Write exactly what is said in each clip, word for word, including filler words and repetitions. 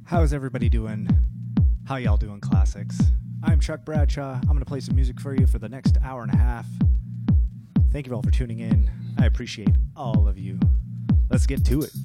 How's everybody doing? How y'all doing, classics? I'm Chuck Bradshaw. I'm going to play some music for you for the next hour and a half. Thank you all for tuning in. I appreciate all of you. Let's get to it.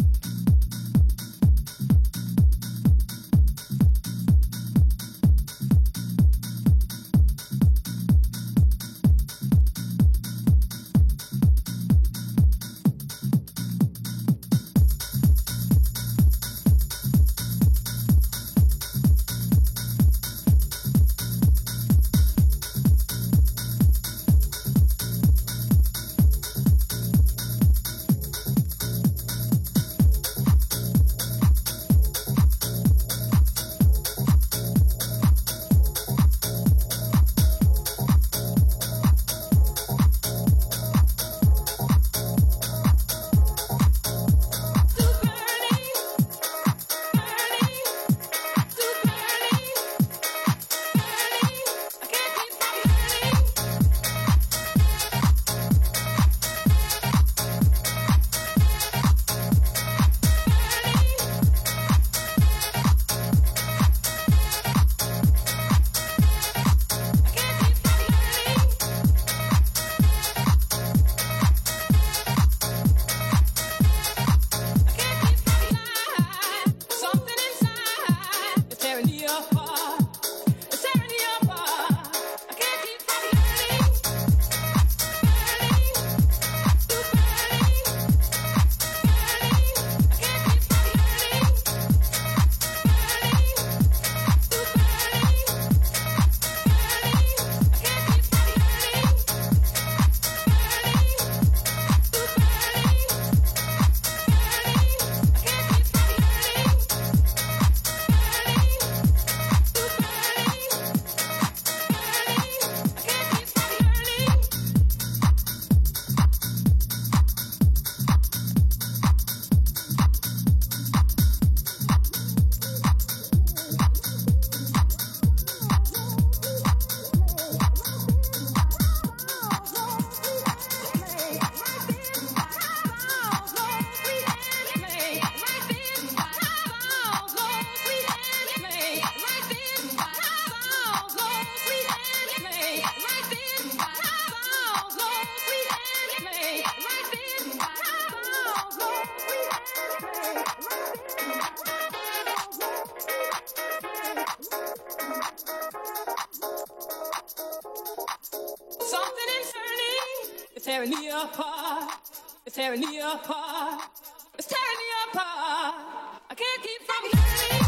tearing me apart. It's tearing me apart. It's tearing me apart. I can't keep from hurting.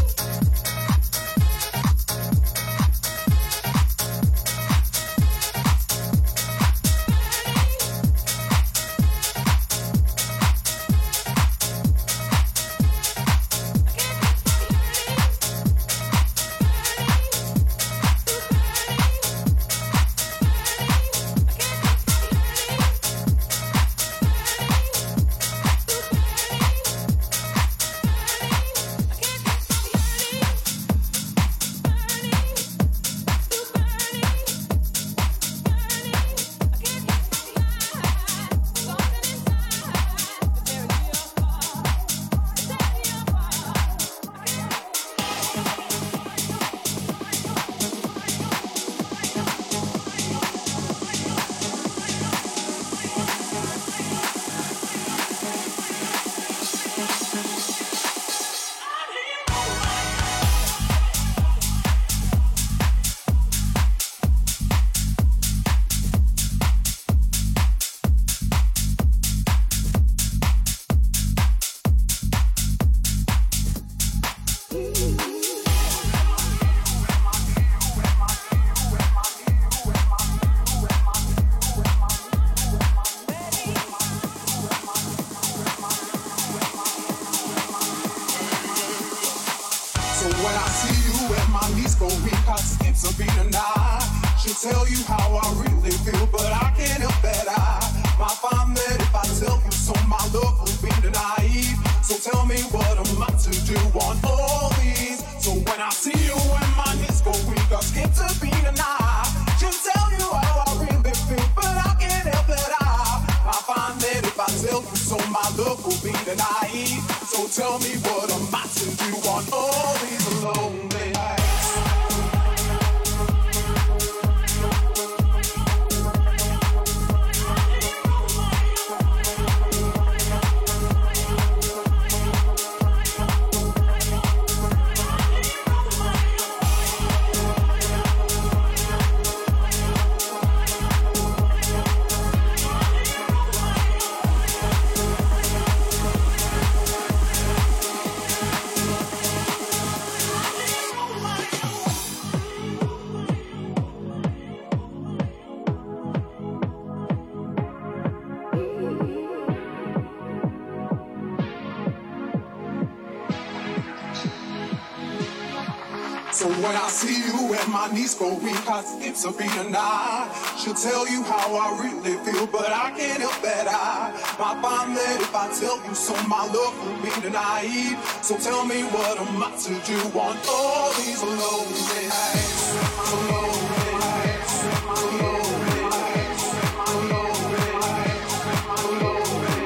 So my love will be the and I eat. So tell me what am I to do on all these lonely nights? So when I see you and my knees go weak, I skip Sabrina now. She'll tell you how I really feel, but I can't help that I might find that if I tell you so, my love will be denied. So tell me what am I to do on all these lonely nights? Lonely nights, lonely nights, lonely nights, lonely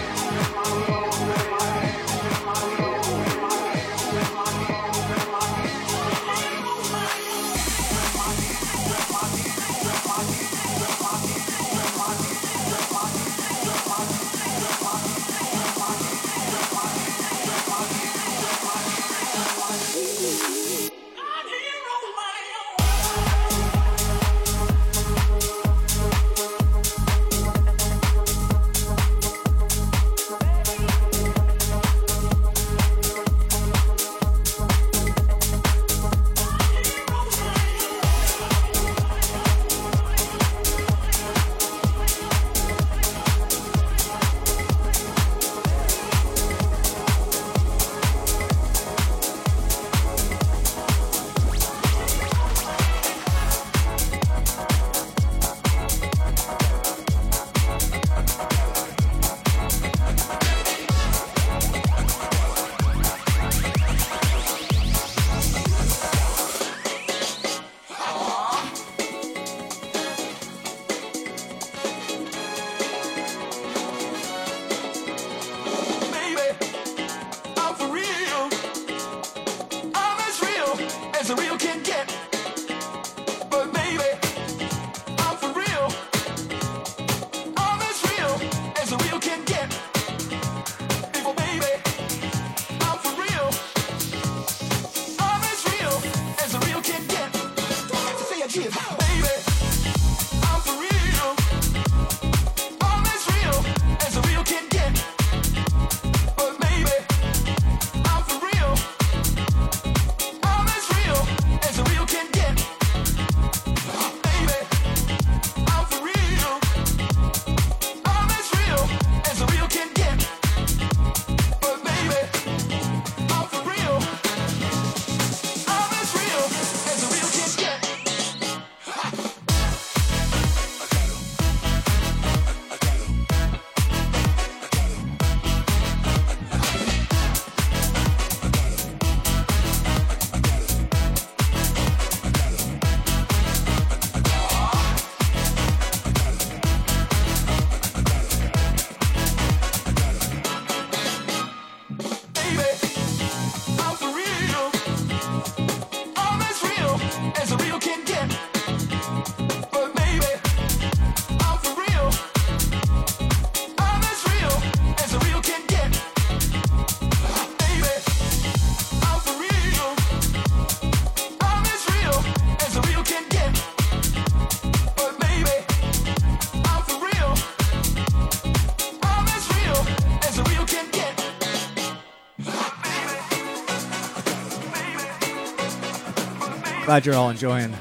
Glad you're all enjoying.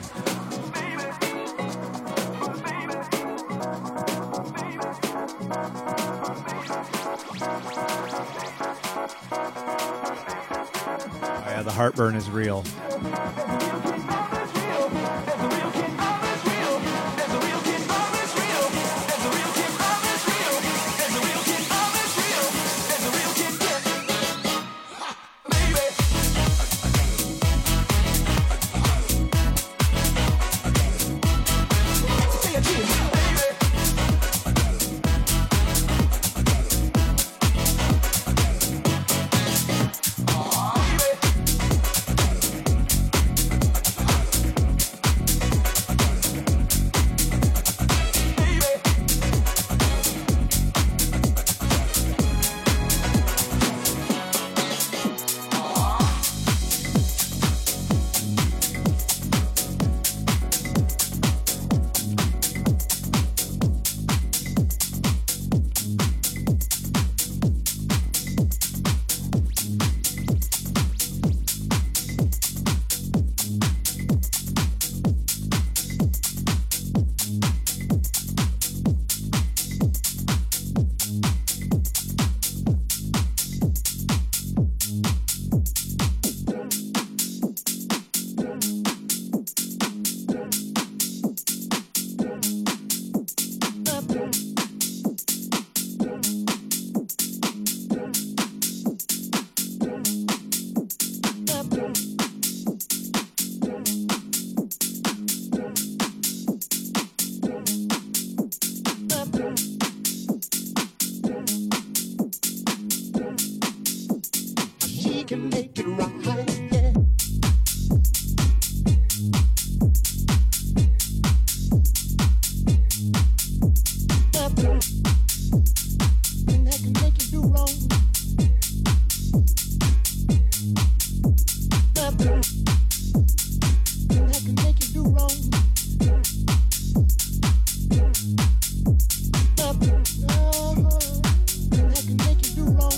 Oh yeah, the heartburn is real. she can make it right, yeah. Nothing that can make you do wrong. Nothing that can make you do wrong. Nothing, no, that can make you do wrong.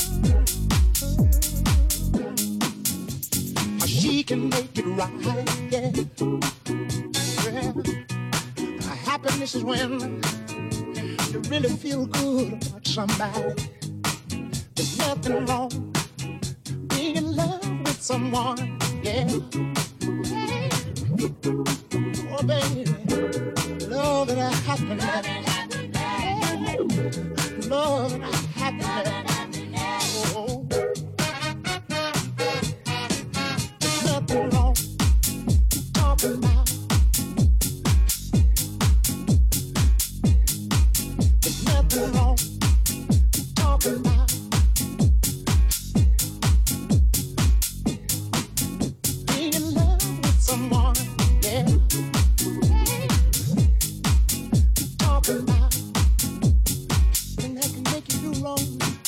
She can make it right, yeah. Well, happiness is when you really feel good about somebody. There's nothing wrong being in love with someone, yeah. Oh, baby, love and happiness. Love and happiness. Oh, there's nothing wrong talking about. There's nothing wrong talking about. Being in love with someone, yeah. Talking about. And that can make you do wrong.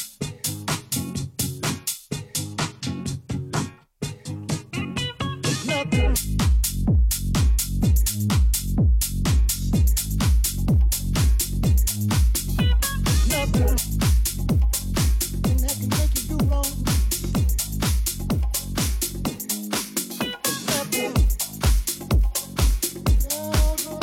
There's nothing. Nothing. And that can make you do wrong. There's nothing. No, no.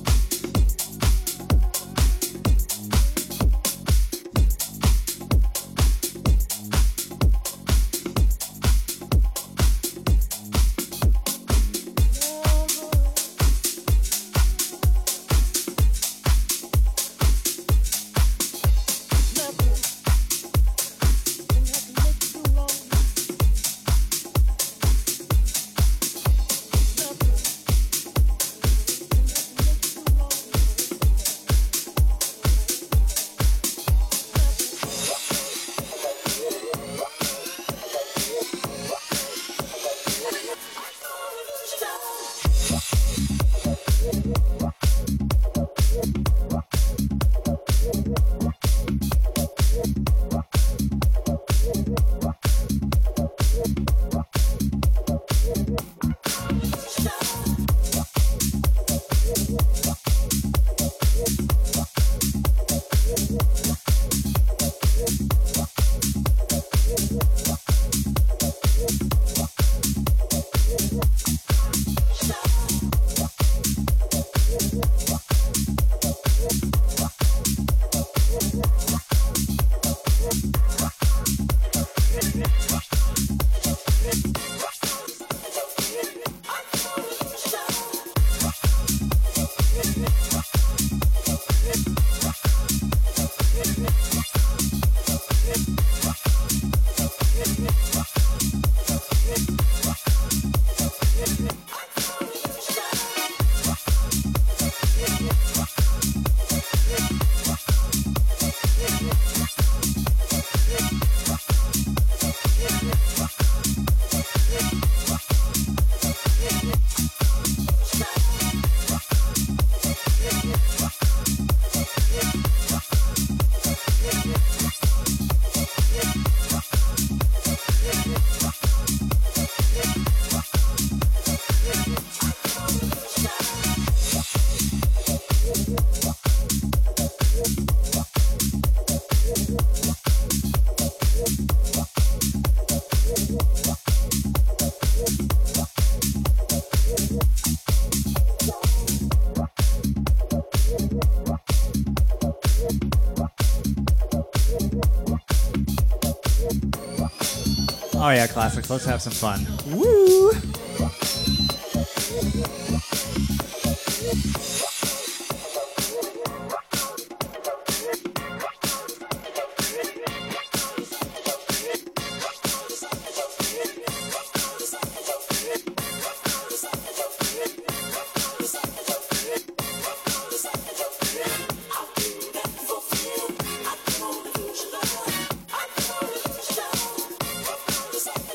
Oh yeah, classics. Let's have some fun. Woo! Stop.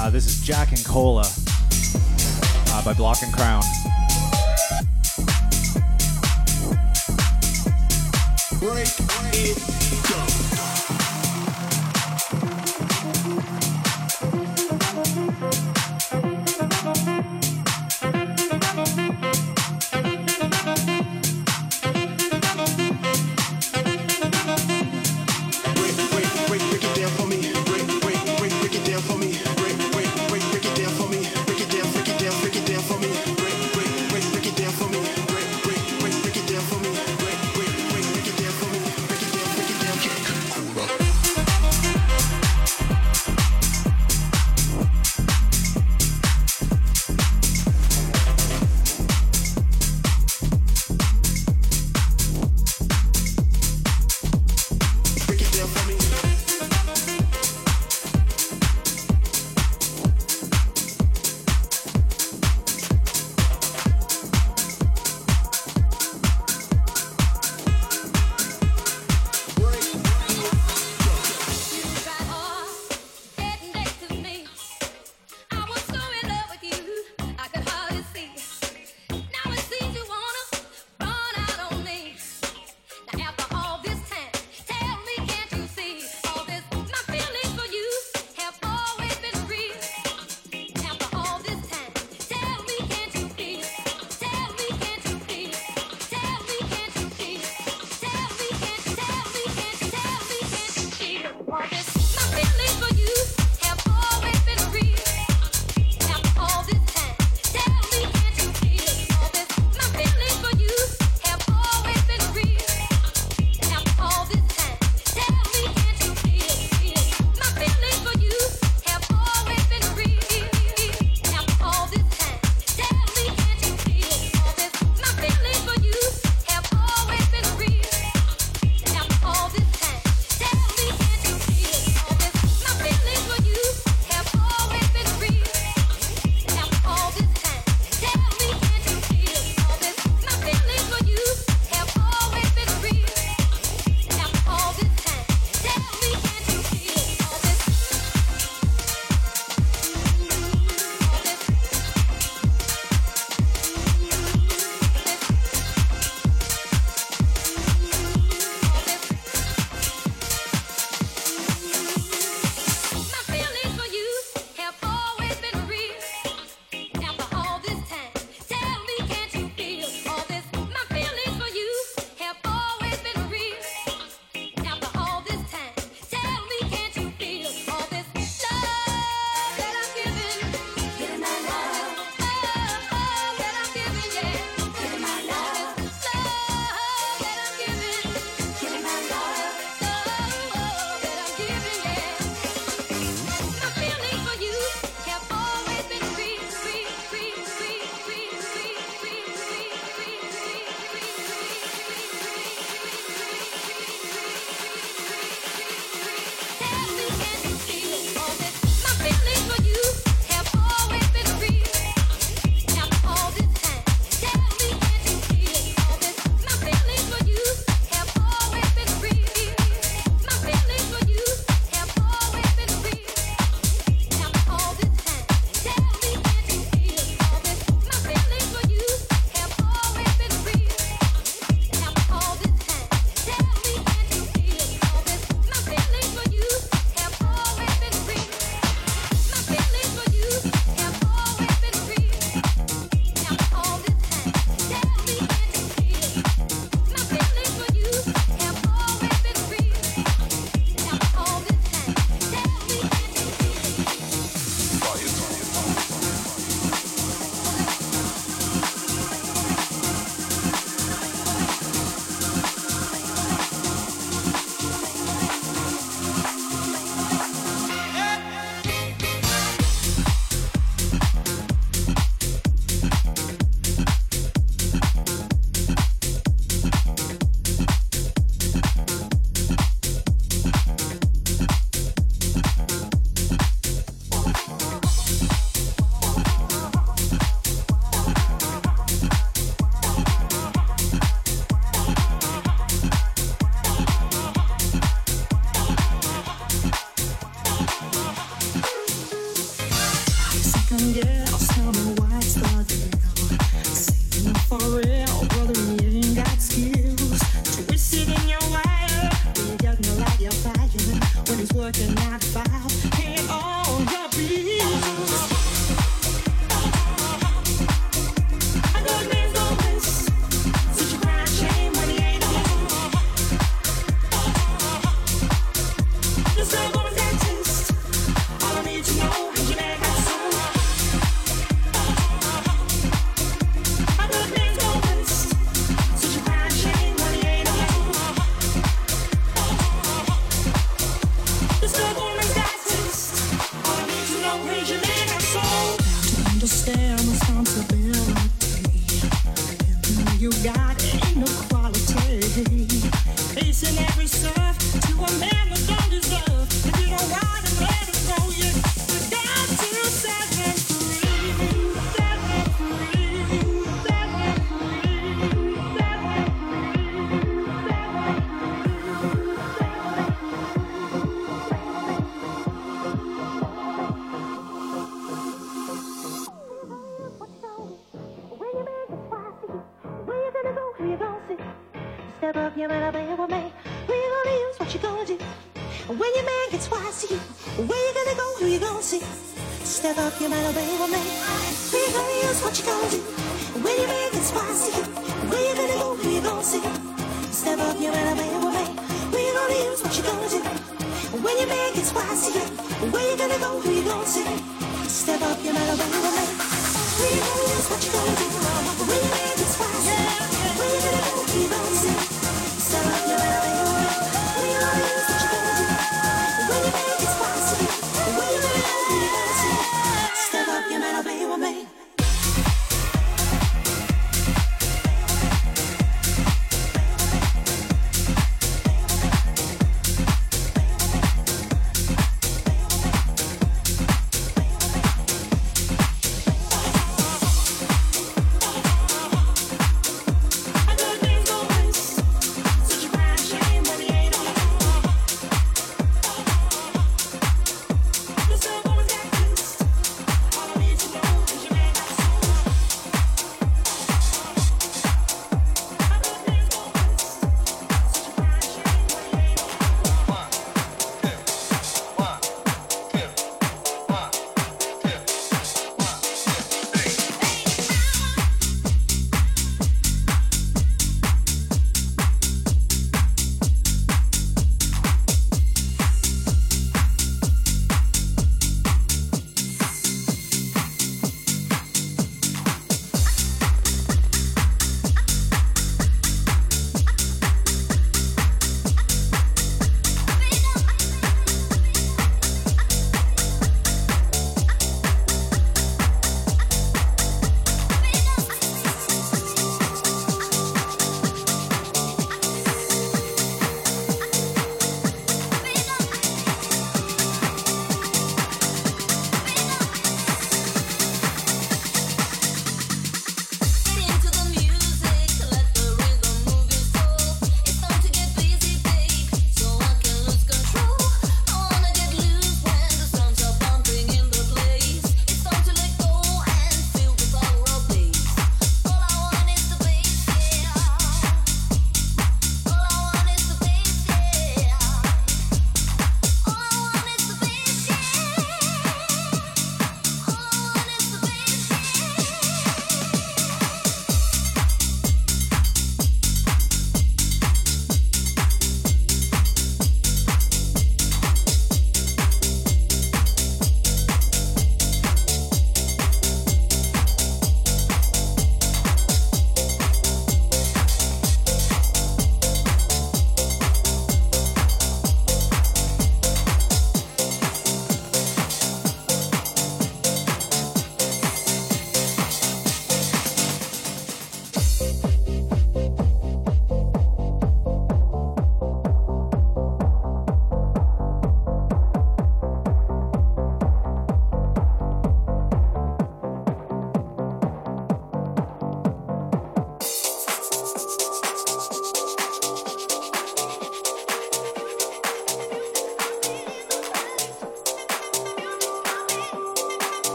Uh, this is Jack and Cola uh, by Block and Crown. Break it down.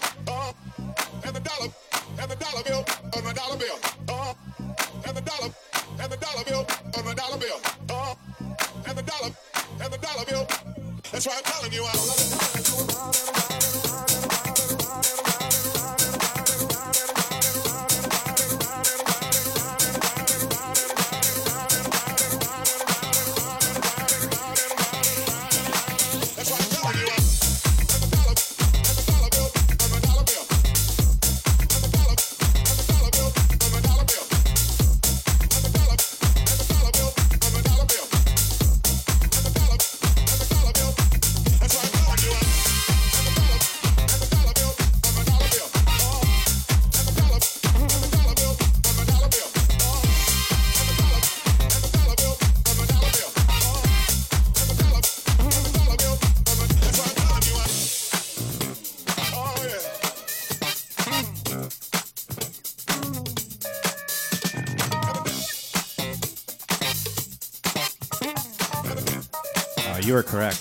Uh, and the dollar, and the dollar bill on my dollar bill. Uh, and the dollar, and the dollar bill on my dollar bill. Uh, and the dollar, and the dollar bill. That's why I'm telling you out. You are correct.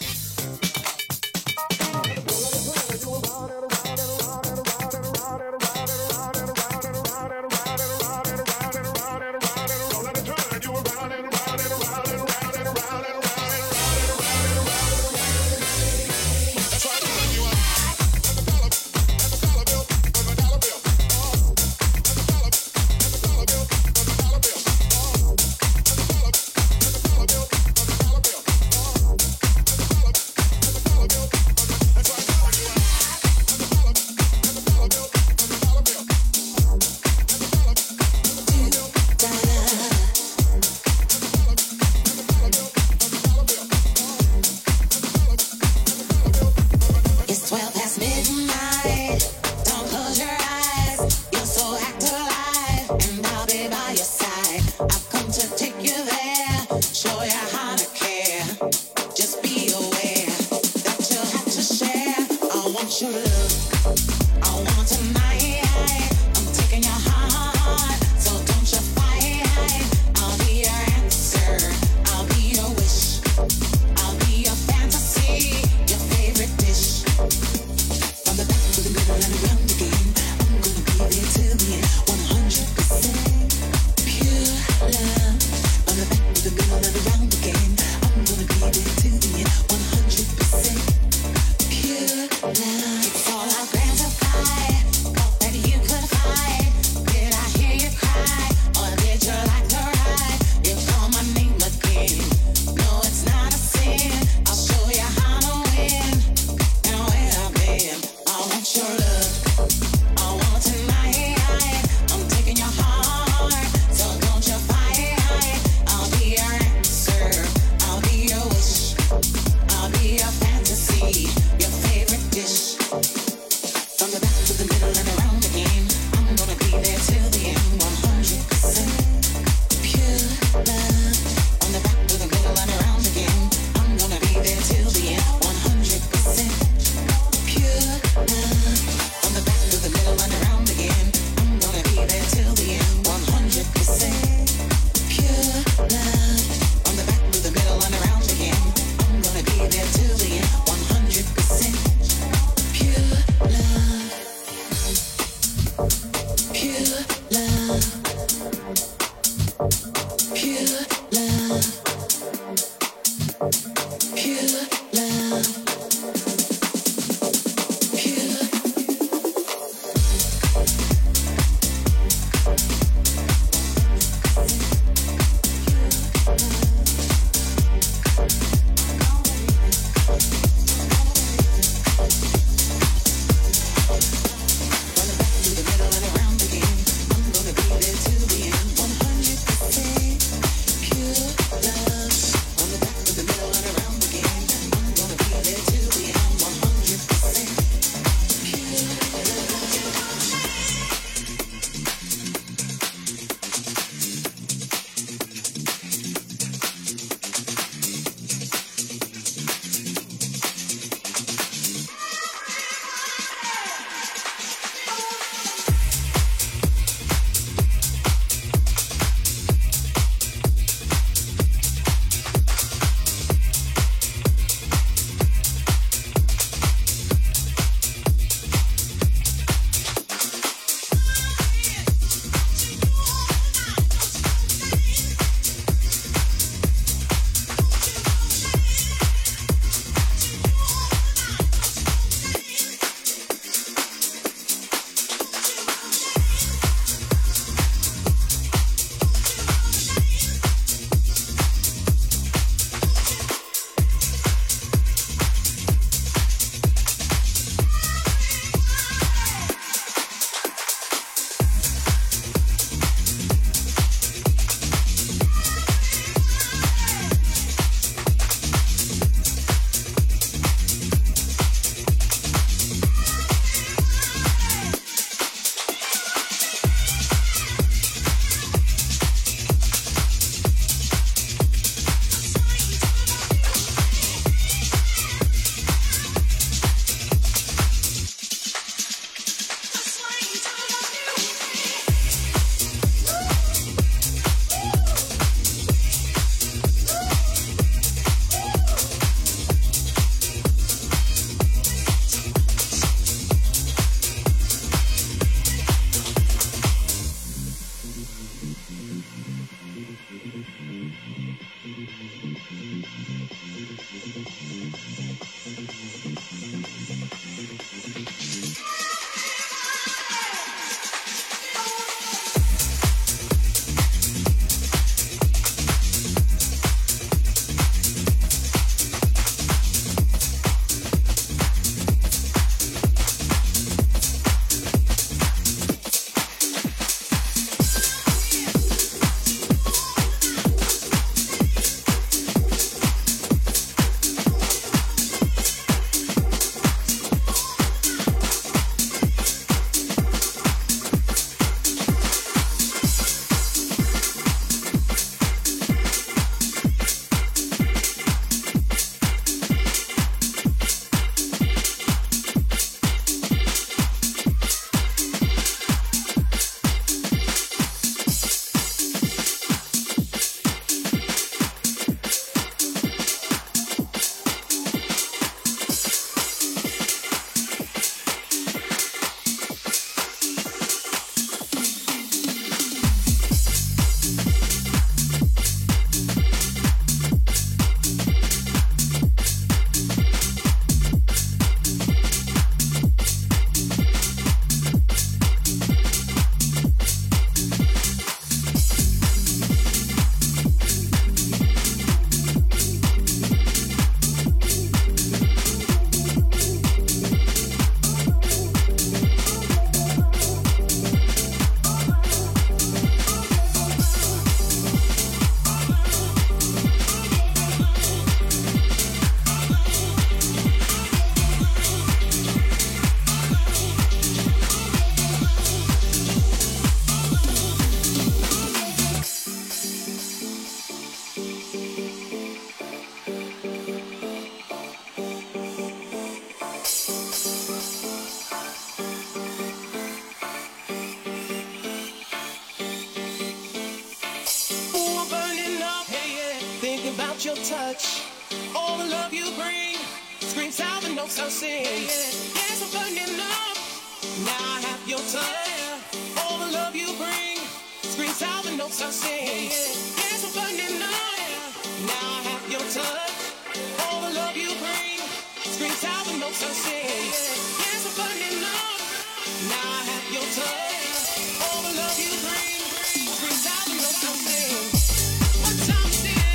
about your touch. All the love you bring screams out the notes I sing. Yes, I'm burning up. Now I have your touch. All the love you bring screams out the notes I sing. Yes, I'm burning up. Now I have your touch. All the love you bring screams out the notes I sing. Yes, I'm burning up. Now I have your touch. All the love you bring screams out the notes I sing. What time is it?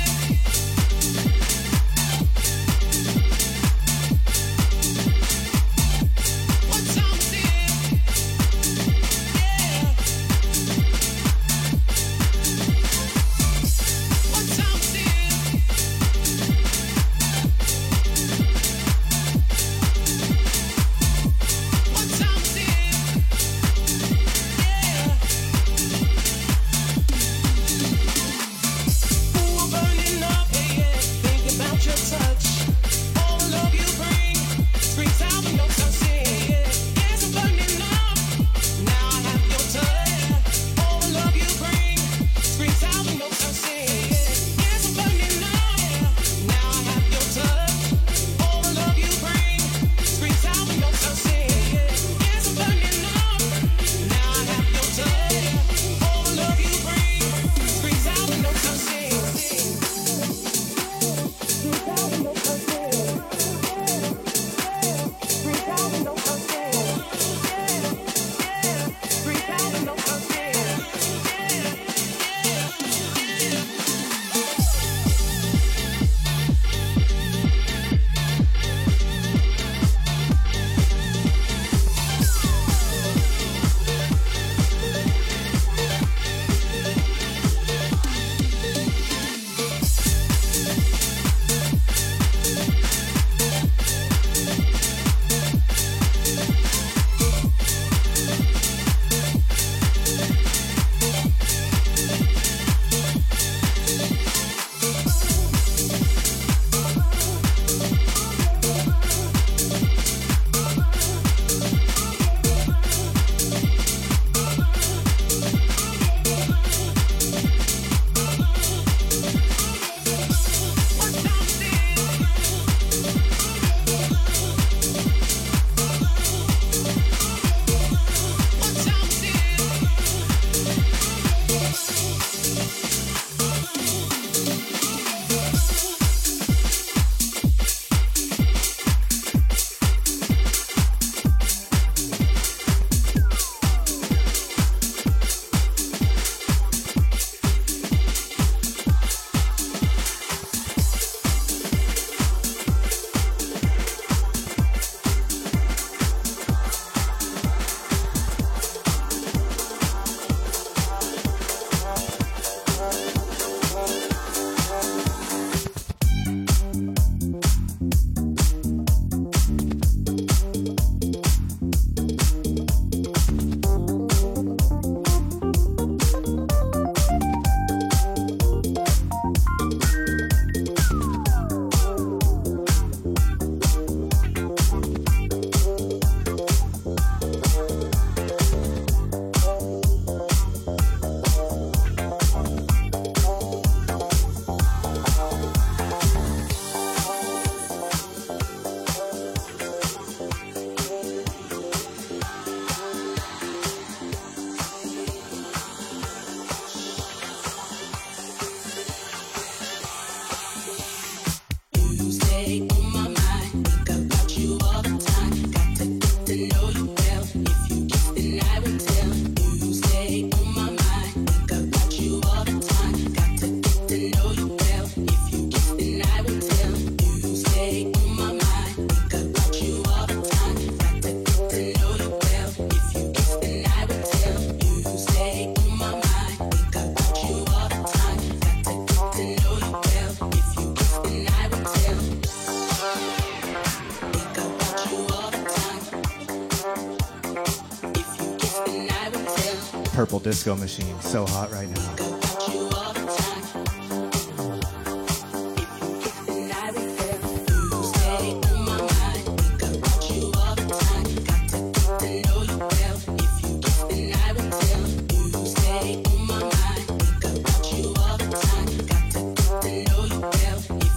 What time is it? Yeah. What time is it? What time is it? Yeah. Ooh, I'm burning up, yeah, yeah. Thinking about your touch. All the love you bring screams out the notes I sing. Yeah. Yes, I'm burning up. Now I have your touch. All the love you bring screams out the notes I sing. Yeah. Yes, I'm burning up. Now I have your touch. All the love you bring screams out the notes I sing. Yeah. Yes, I'm burning up. Now I have your touch. All the love you bring screams out the notes I sing. Purple Disco Machine. So hot right now. If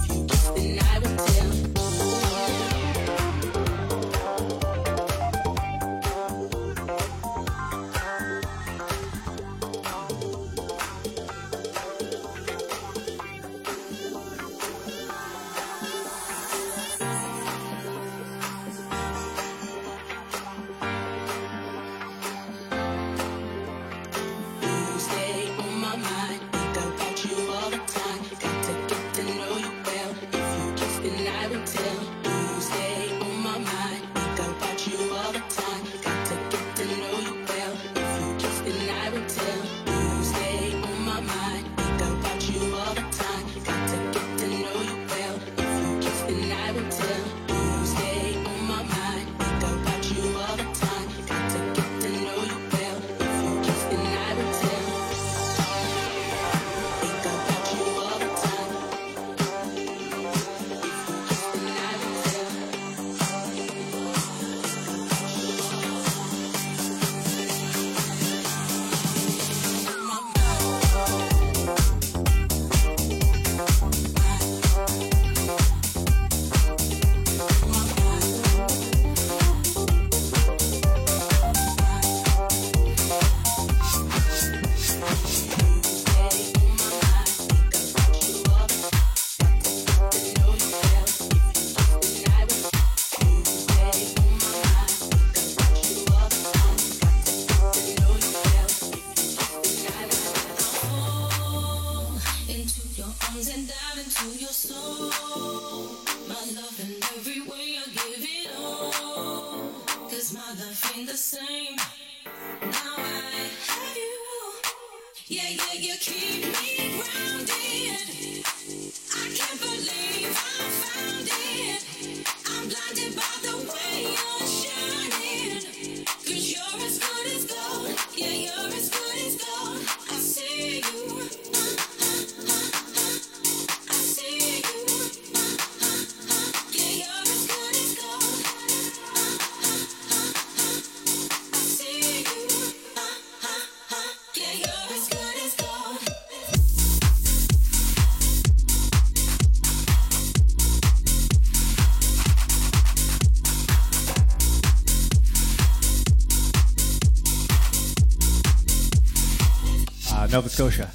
Nova Scotia.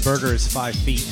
burger is five feet.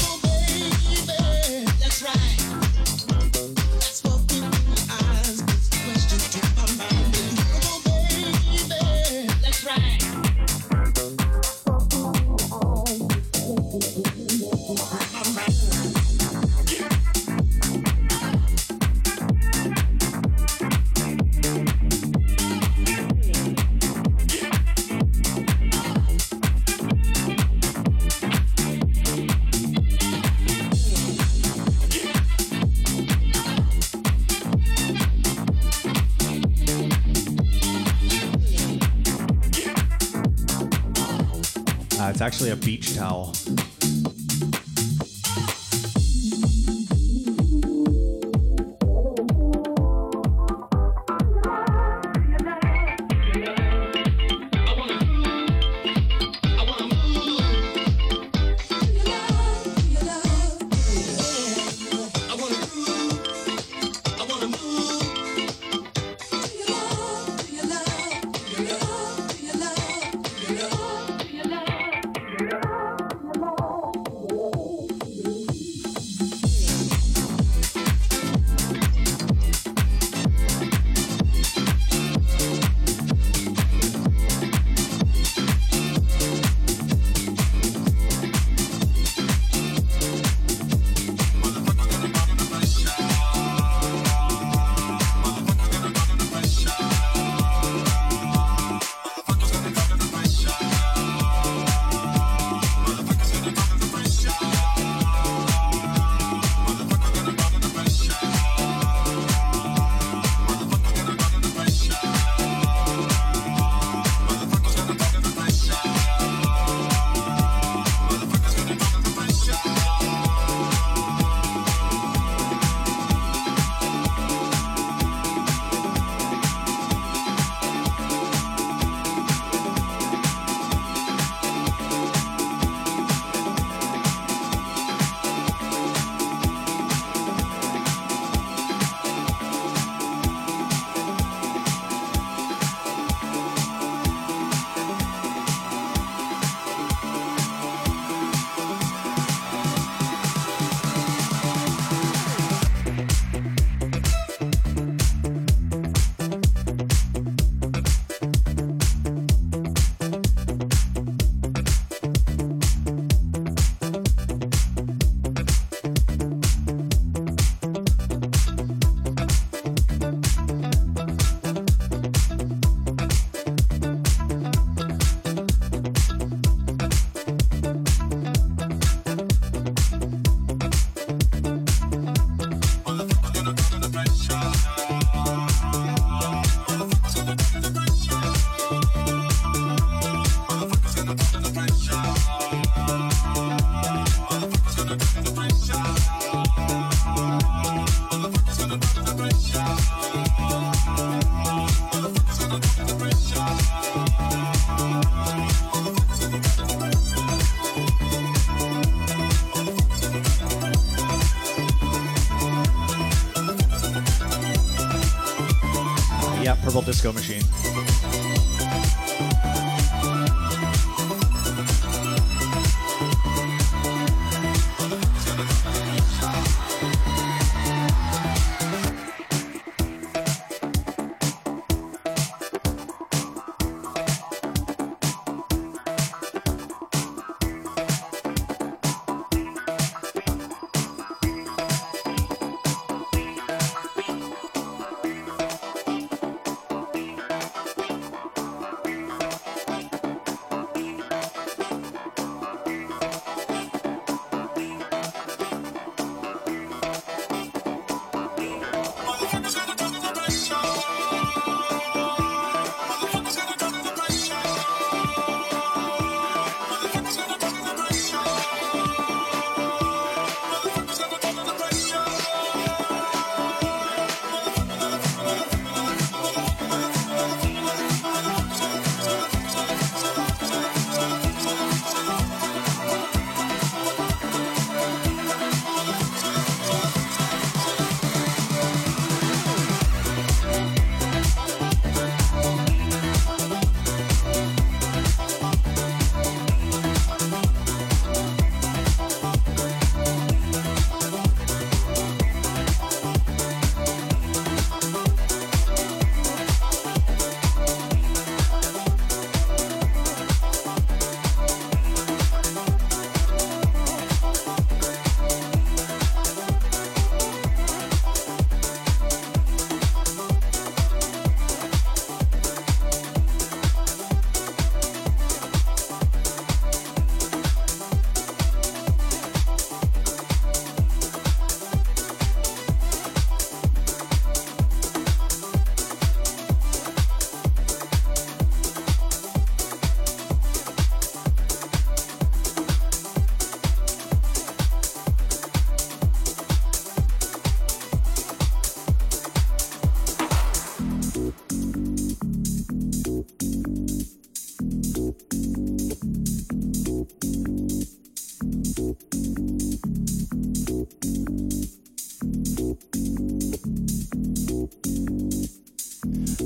It's actually a beach towel. Yeah, Purple Disco Machine.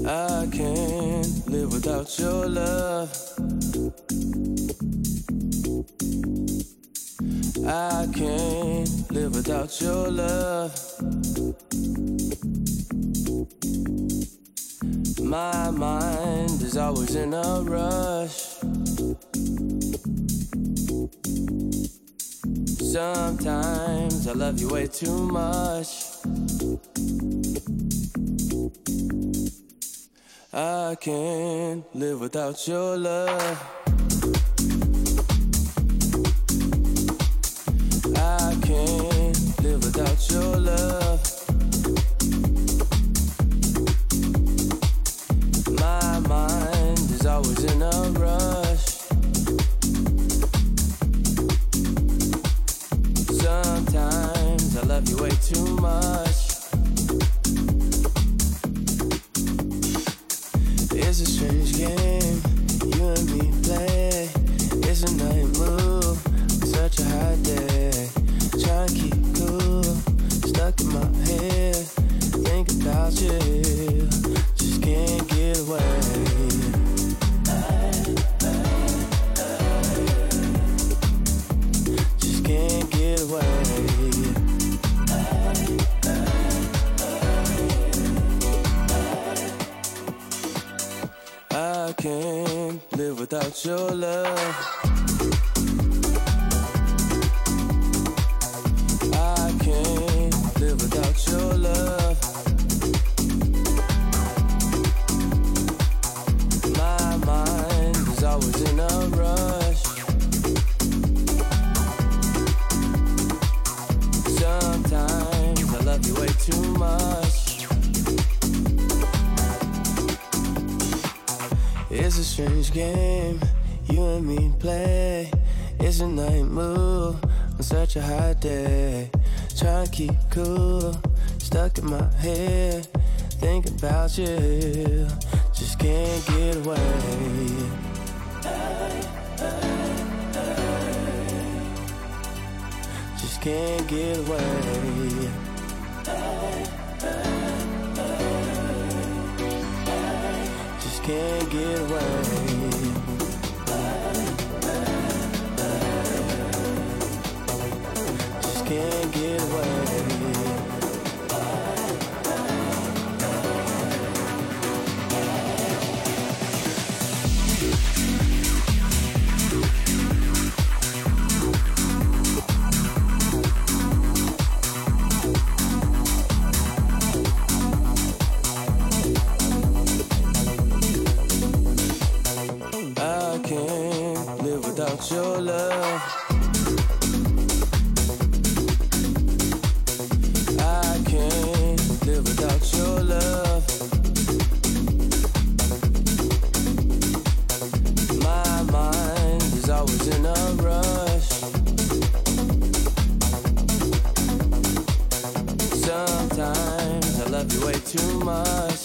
I can't live without your love. I can't live without your love. My mind is always in a rush. Sometimes I love you way too much. I can't live without your love. I can't live without your love. My mind is always in a rush. Sometimes I love you way too much. It's a strange game you and me play. It's a night move, such a hot day. Trying to keep cool, stuck in my head. Think about you, just can't get away. Just can't get away. I can't live without your love. I can't live without your love. My mind is always in a rush. Sometimes I love you way too much. It's a strange game you and me play. It's a night move on such a hot day. Trying to keep cool, stuck in my head. Thinking about you, just can't get away. Just can't get away. Just can't get away. Just can't get away. I can't live without your love. I can't live without your love. My mind is always in a rush. Sometimes I love you way too much.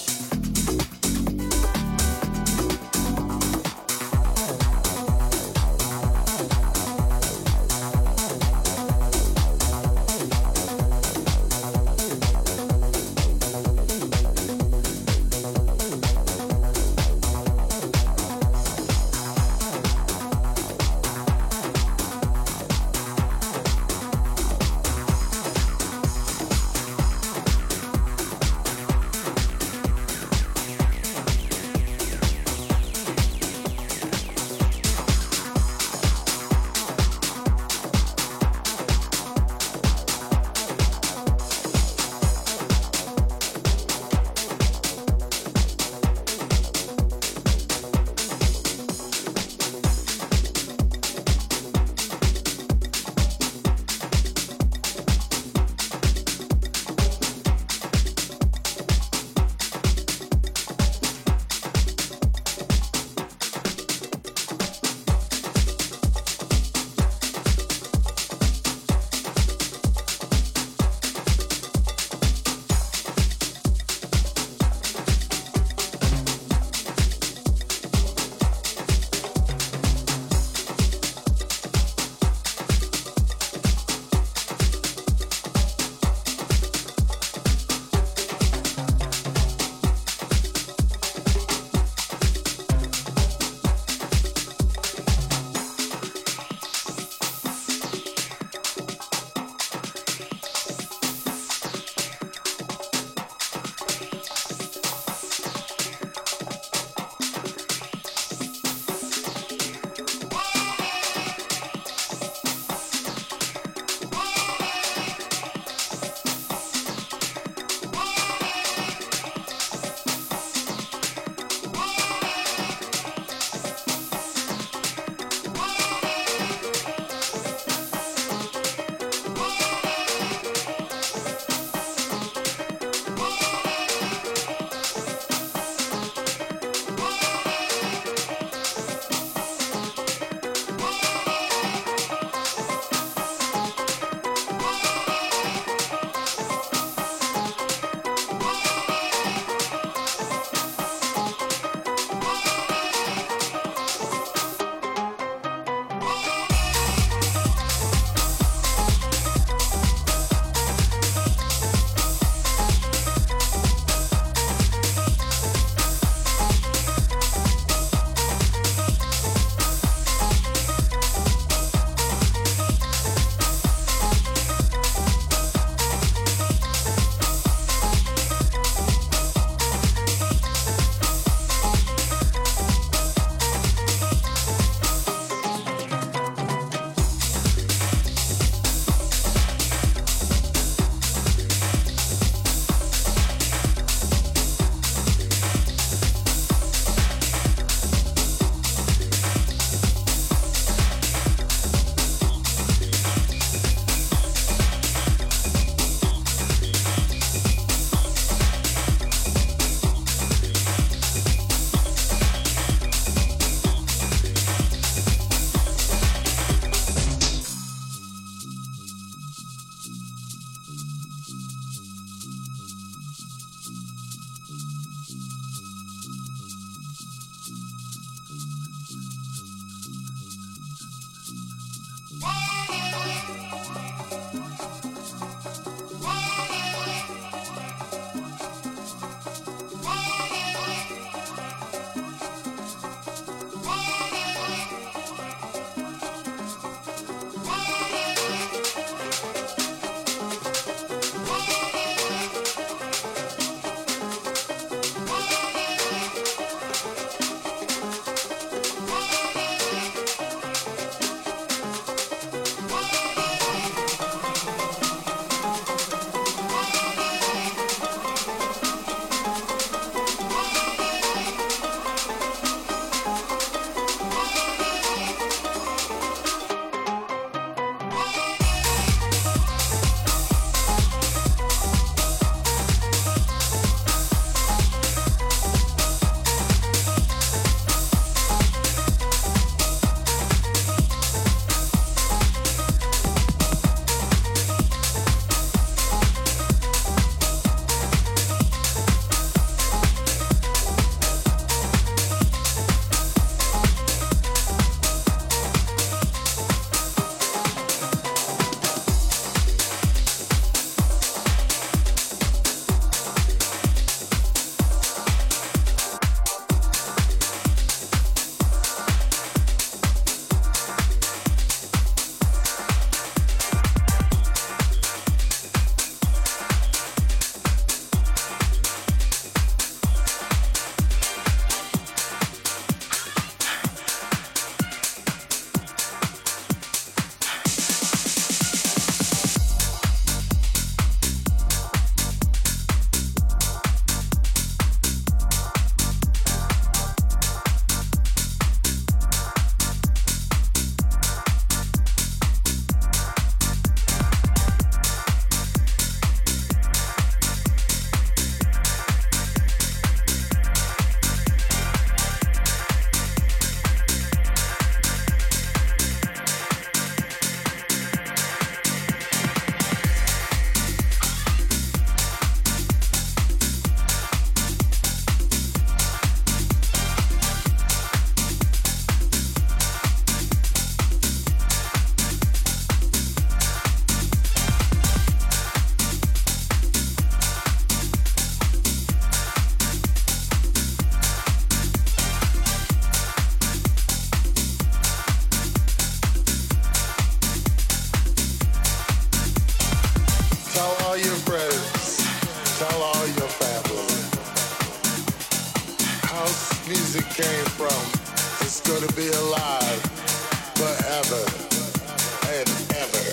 music came from. It's gonna be alive forever and ever.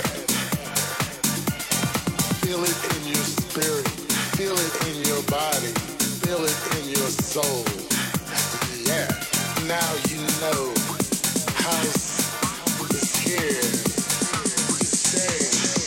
Feel it in your spirit, feel it in your body, feel it in your soul. Yeah, now you know house is here to stay.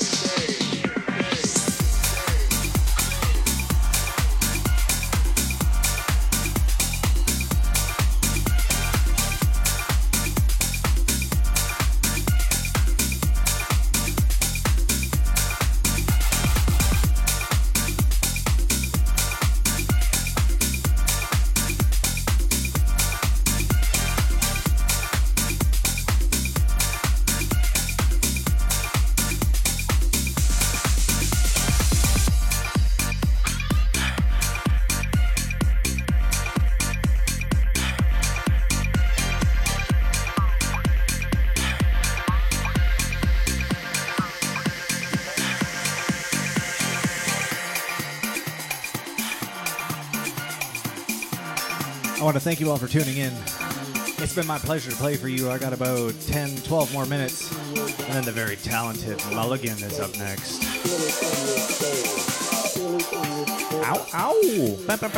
I want to thank you all for tuning in. It's been my pleasure to play for you. I got about ten, twelve more minutes. And then the very talented Mulligan is up next. Ow, ow! Ba, ba, ba,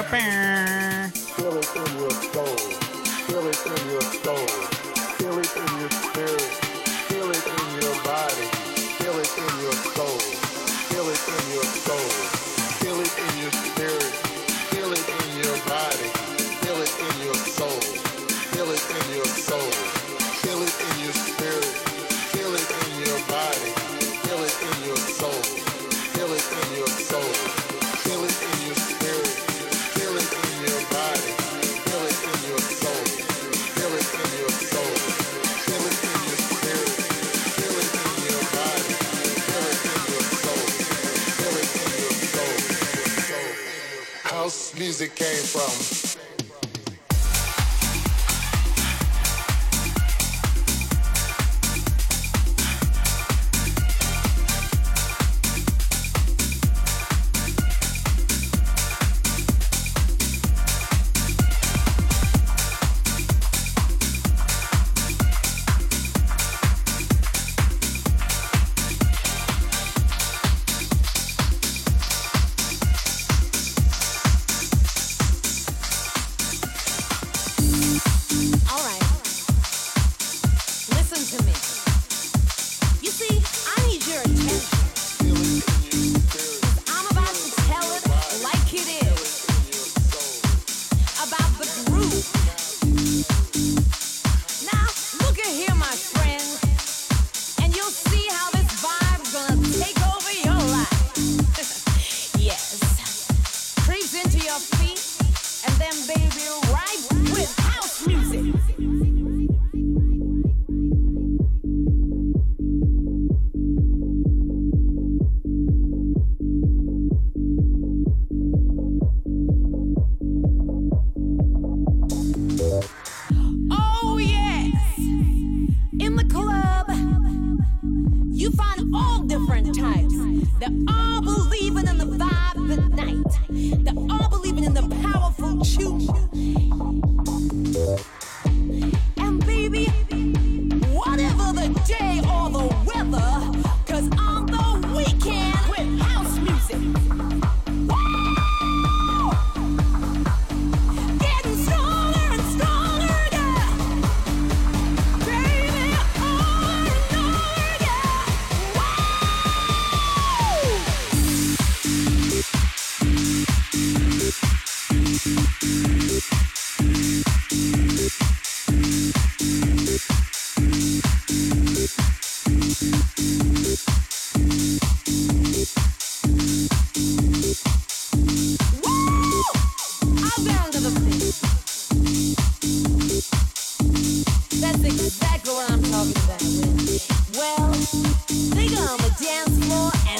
ba. Feel it in your soul. Feel it in your soul. Feel it in your spirit. Feel it in your body. Feel it in your soul. Feel it in your soul. Feel it in your spirit. Feel it in your body. Feel it in your soul. Feel it in your soul. Feel it in your spirit. Feel it in your body. Feel it in your soul. Feel it in your soul. Feel it in your spirit. Feel it in your body. Feel it in your soul. Feel it in your soul. Feel it in your spirit. Feel it in your body. Feel it in your soul. Feel it in your soul. House music came from.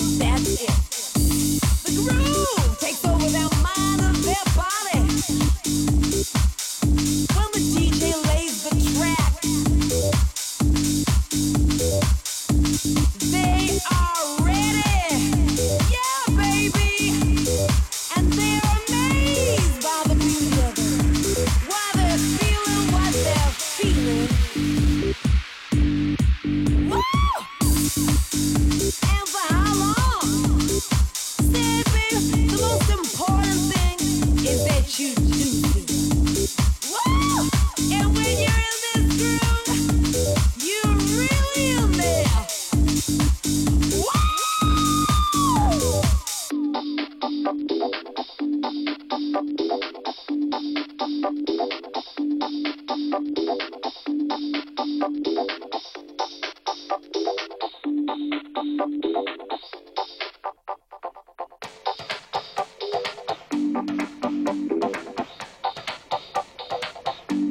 The groove takes over their mind and their body.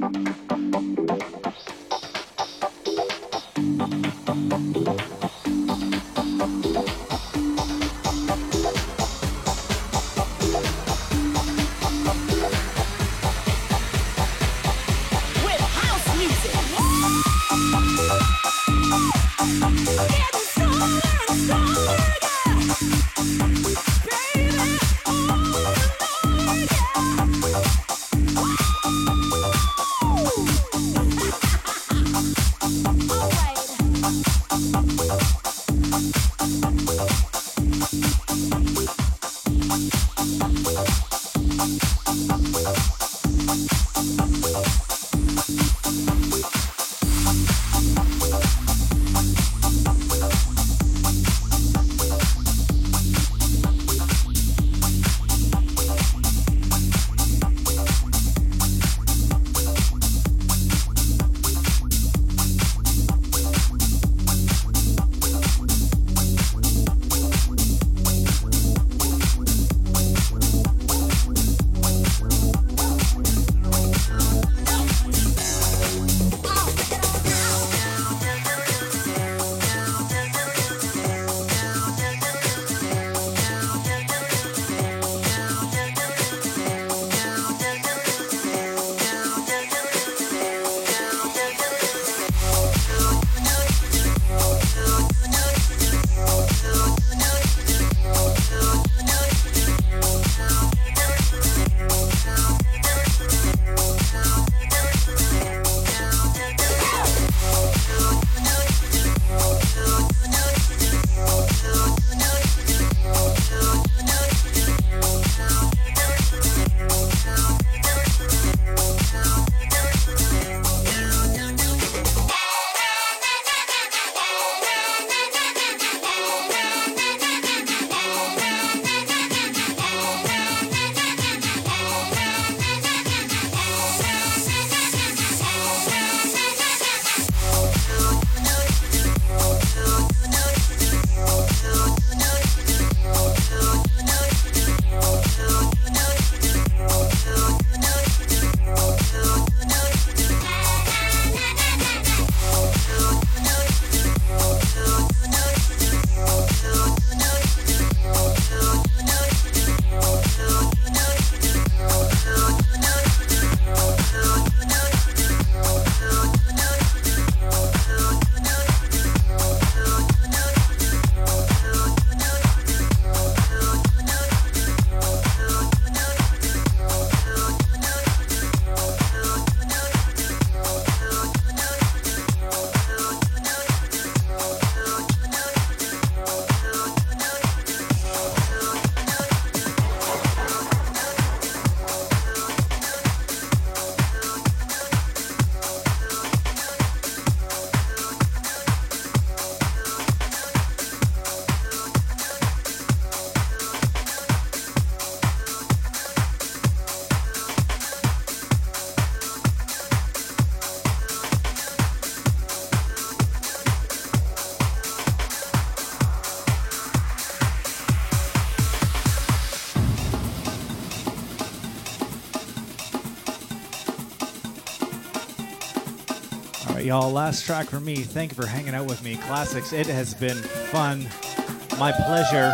y'all. Last track for me. Thank you for hanging out with me. Classics. It has been fun. My pleasure.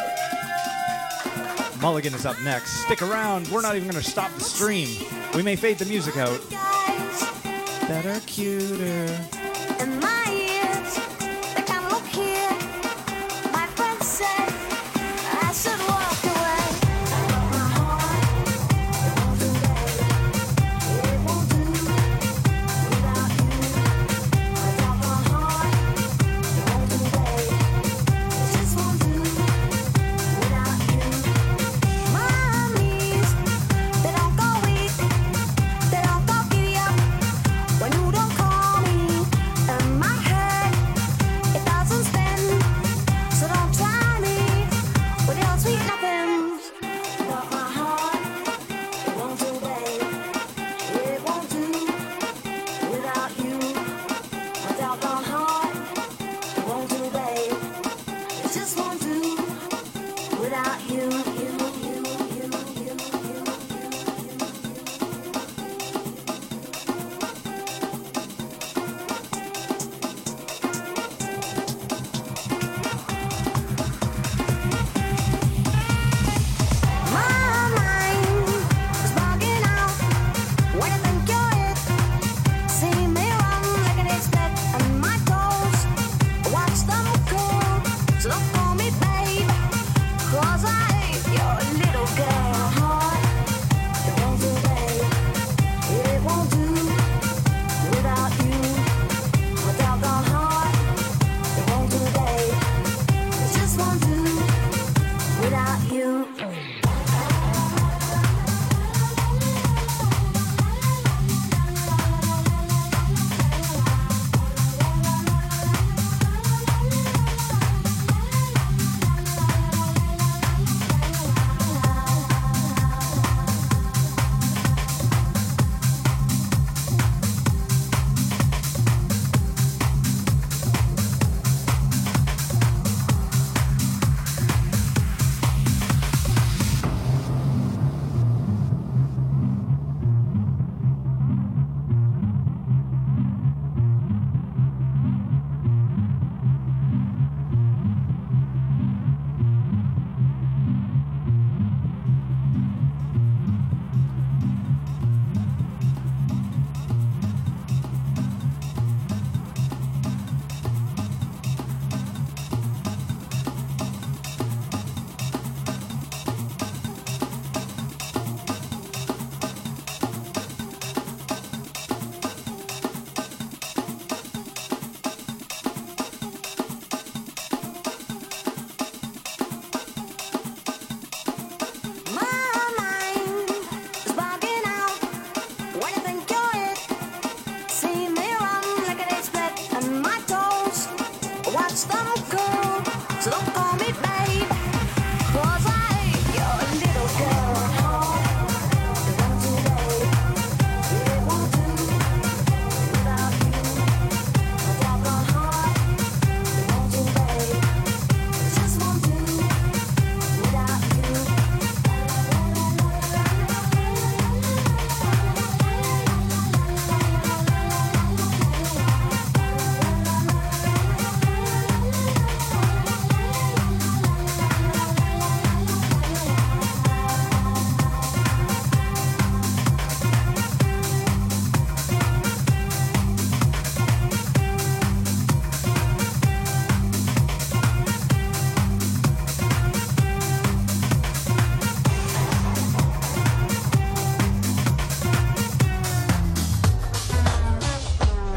Mulligan is up next. Stick around. We're not even going to stop the stream. We may fade the music out. Better, cuter. In my ears, they can look here. My friends say I should walk away. My heart, it won't do without you. I got my heart, it won't do, it just won't do without you. My knees, they don't go weak, they don't go giddy up when you don't call me. And my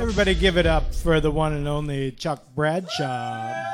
Everybody give it up for the one and only Chuck Bradshaw.